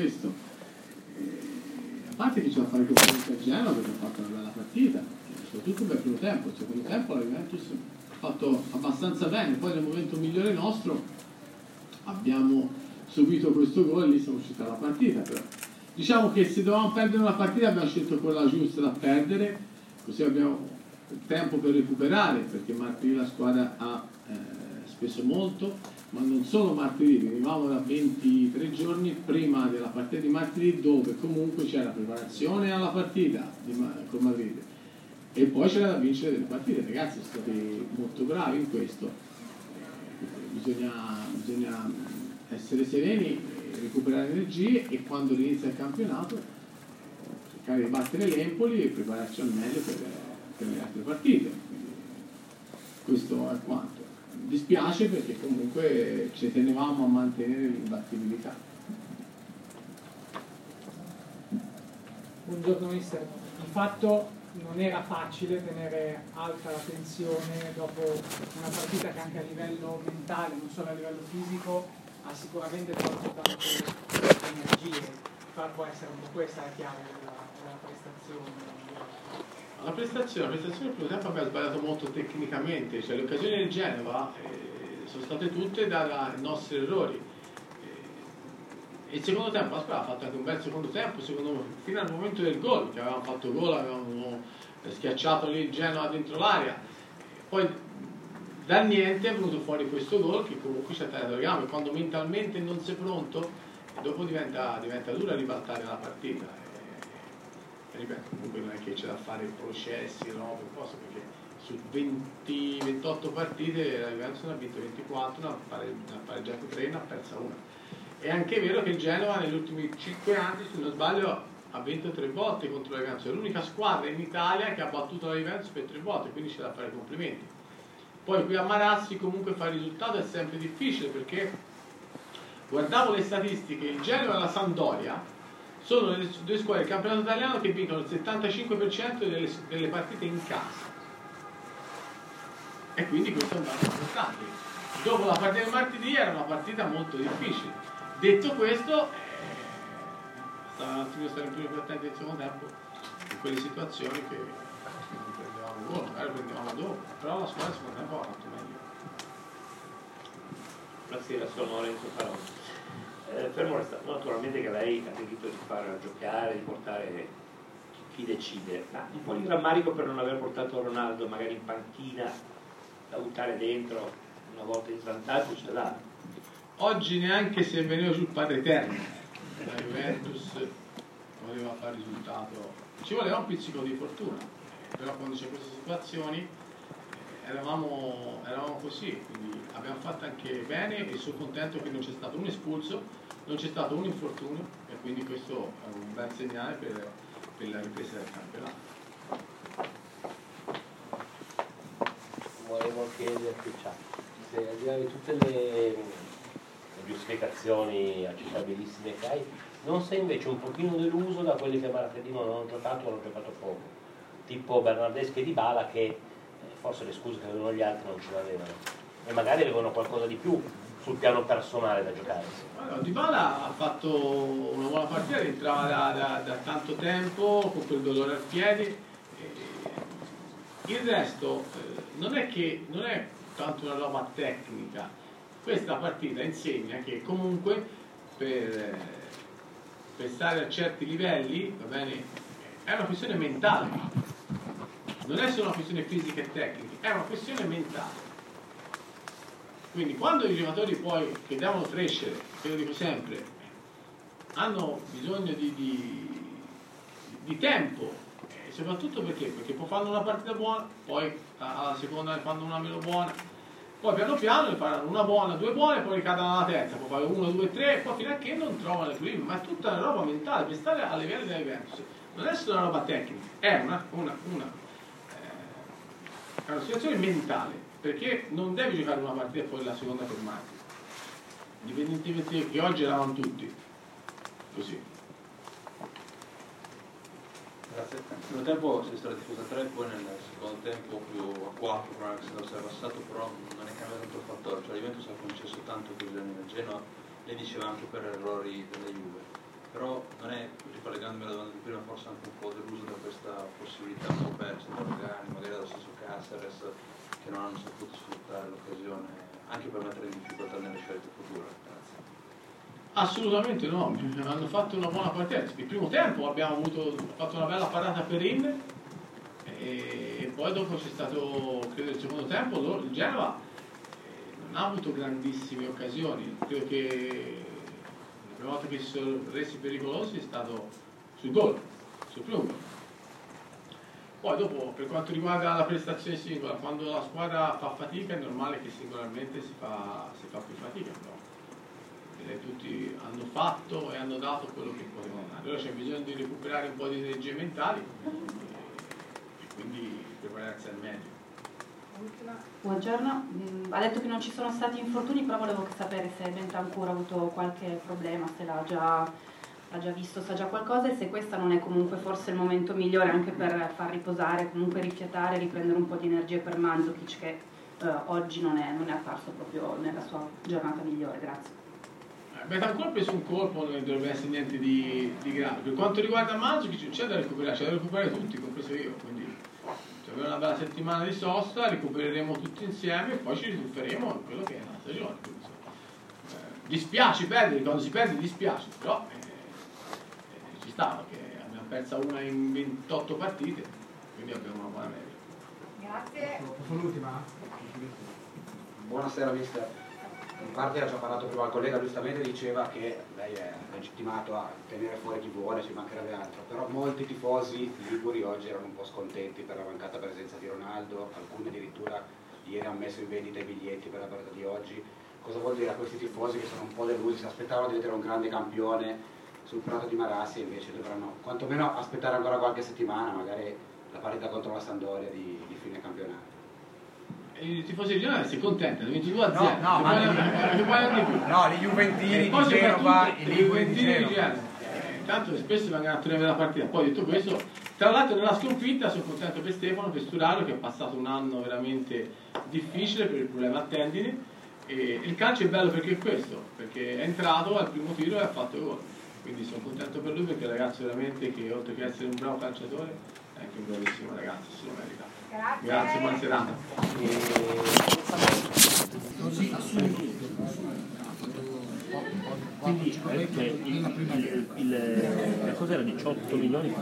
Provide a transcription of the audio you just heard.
questo. A parte che c'è da fare complimenti a Genoa perché ha fatto una bella partita, soprattutto per il primo tempo. Il secondo tempo la Juventus ha fatto abbastanza bene, poi nel momento migliore nostro abbiamo subito questo gol e lì siamo usciti dalla partita. Però diciamo che se dovevamo perdere una partita abbiamo scelto quella giusta da perdere, così abbiamo tempo per recuperare, perché martedì la squadra ha speso molto, ma non solo martedì, venivamo da 23 giorni prima della partita di martedì, dove comunque c'era preparazione alla partita con Madrid e poi c'era da vincere delle partite. Ragazzi, sono stati molto bravi in questo. Bisogna essere sereni, recuperare energie e quando inizia il campionato cercare di battere l'Empoli e prepararci al meglio per le altre partite. Quindi, questo è quanto. Dispiace perché comunque ci tenevamo a mantenere l'imbattibilità. Buongiorno mister, di fatto non era facile tenere alta la tensione dopo una partita che anche a livello mentale, non solo a livello fisico, ha sicuramente tolto tante energie. Può essere un po' questa la chiave della prestazione. La prestazione del primo tempo abbiamo sbagliato molto tecnicamente, cioè le occasioni del Genova sono state tutte dai nostri errori. E il secondo tempo la squadra ha fatto anche un bel secondo tempo, secondo me, fino al momento del gol, che avevamo fatto gol, avevamo schiacciato lì il Genova dentro l'area. Poi da niente è venuto fuori questo gol che comunque ci ha tagliato le gambe. Quando mentalmente non sei pronto, dopo diventa dura ribaltare la partita. Ripeto, comunque non è che c'è da fare processi, robe, cose, perché su 28 partite la Juventus ne ha vinto 24, ne ha pareggiato 3, ne ha persa una. È anche vero che il Genova negli ultimi 5 anni, se non sbaglio, ha vinto 3 volte contro la Juventus. È l'unica squadra in Italia che ha battuto la Juventus per 3 volte, quindi c'è da fare complimenti. Poi qui a Marassi comunque fare il risultato è sempre difficile, perché guardavo le statistiche, il Genova e la Sampdoria sono le due squadre del campionato italiano che vincono il 75% delle partite in casa, e quindi questo è un dato importante. Dopo la partita del martedì era una partita molto difficile. Detto questo, stava un attimo stare più attenti nel secondo tempo in quelle situazioni che non prendevamo gol, magari prendevamo dopo, però la squadra nel secondo tempo ha fatto meglio. Buonasera, sono Lorenzo Farone. Fermo restando naturalmente che lei ha diritto di far giocare, di portare chi decide, ma un po' di rammarico per non aver portato Ronaldo magari in panchina da buttare dentro una volta in svantaggio ce l'ha. Oggi neanche se veniva sul Padre Eterno la Juventus voleva fare risultato, ci voleva un pizzico di fortuna, però quando c'è queste situazioni eravamo così, quindi abbiamo fatto anche bene e sono contento che non c'è stato un espulso, non c'è stato un infortunio, e quindi questo è un bel segnale per la ripresa del campionato. Volevo chiederti, se al di là di tutte le giustificazioni accettabilissime che hai, non sei invece un pochino deluso da quelli che a martedì non hanno giocato o hanno giocato poco, tipo Bernardeschi e Dybala, che forse le scuse che avevano gli altri non ce l'avevano e magari avevano qualcosa di più sul piano personale da giocare? Allora, Dybala ha fatto una buona partita, rientrava da tanto tempo con quel dolore al piede. Il resto non è tanto una roba tecnica. Questa partita insegna che comunque per stare a certi livelli, va bene, è una questione mentale, non è solo una questione fisica e tecnica, è una questione mentale. Quindi quando i giocatori poi che devono crescere, che lo dico sempre, hanno bisogno di tempo, soprattutto perché poi fanno una partita buona, poi alla seconda ne fanno una meno buona, poi piano piano ne faranno una buona, due buone, poi ricadono alla terza, poi fanno 1, 2, 3, poi fino a che non trovano l'equilibrio. Ma è tutta una roba mentale, per stare a livello della Juventus non è solo una roba tecnica, è una situazione mentale, perché non devi giocare una partita e poi la seconda fermarti, indipendentemente che oggi eravamo tutti così. Grazie. Nel primo tempo si è stata diffusa 3, poi nel secondo tempo più a 4, però anche se non si era passato, però non è cambiato tanto il fattore, cioè la Juventus ha concesso tanto occasioni nel Genoa, lei diceva anche per errori delle Juve, però ricollegandomi alla domanda di prima, forse anche un po' deluso da questa possibilità un po' persa da organi, magari dallo stesso Caceres, che non hanno saputo sfruttare l'occasione anche per mettere in difficoltà nelle scelte future. Grazie. Assolutamente no, hanno fatto una buona partita. Il primo tempo abbiamo fatto una bella parata per In e poi dopo c'è stato, credo, il secondo tempo, il Genova non ha avuto grandissime occasioni. Credo che la prima volta che si sono resi pericolosi è stato sul gol, sul primo gol. Poi dopo, per quanto riguarda la prestazione singola, quando la squadra fa fatica è normale che singolarmente si fa più fatica, però tutti hanno fatto e hanno dato quello che potevano dare. Ora c'è bisogno di recuperare un po' di energie mentali e quindi prepararsi al meglio. Buongiorno, ha detto che non ci sono stati infortuni, però volevo sapere se Bentancur ha avuto qualche problema, se l'ha già visto, sa già qualcosa, e se questa non è comunque forse il momento migliore anche per far riposare, comunque rifiatare, riprendere un po' di energie per Mandzukic, che oggi non è apparso proprio nella sua giornata migliore. Grazie. Bentancur ha preso un colpo, non dovrebbe essere niente di grave. Per quanto riguarda Mandzukic c'è da recuperare tutti, compreso io, quindi abbiamo una bella settimana di sosta, recupereremo tutti insieme e poi ci ritufferemo in quello che è la stagione. Quindi, dispiace perdere, quando si perde dispiace, però ci stava che abbiamo persa una in 28 partite, quindi abbiamo una buona media. Grazie. Posso l'ultima? Buonasera mister. In parte ha già parlato prima il collega, giustamente diceva che lei è legittimato a tenere fuori chi vuole, ci mancherebbe altro, però molti tifosi liguri oggi erano un po' scontenti per la mancata presenza di Ronaldo, alcuni addirittura ieri hanno messo in vendita i biglietti per la partita di oggi. Cosa vuol dire a questi tifosi che sono un po' delusi, si aspettavano di vedere un grande campione sul prato di Marassi e invece dovranno quantomeno aspettare ancora qualche settimana, magari la partita contro la Sampdoria di fine campionato? I tifosi regionali si contentano, 22-0. No, gli Juventini di Genova, i Liguri di Genova. Tanto spesso vengono a tenere la partita. Poi detto questo, tra l'altro nella sconfitta sono contento per Stefano, per Sturaro, che ha passato un anno veramente difficile per il problema a tendine. E il calcio è bello perché è questo, perché è entrato al primo tiro e ha fatto gol. Quindi sono contento per lui perché è un ragazzo veramente che oltre che essere un bravo calciatore è anche un bravissimo ragazzo, se lo merita. Grazie, buona serata. Quindi la cosa era 18 milioni